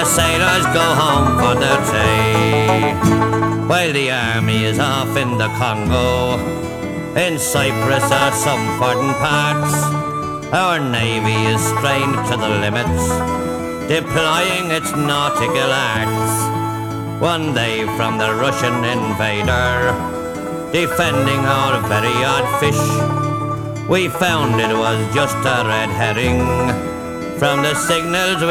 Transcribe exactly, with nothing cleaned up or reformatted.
sailors go home for their tea, while the army is off in the Congo, in Cyprus or some foreign parts. Our navy is strained to the limits, deploying its nautical arts. One day from the Russian invader, defending our very odd fish, we found it was just a red herring. From the signals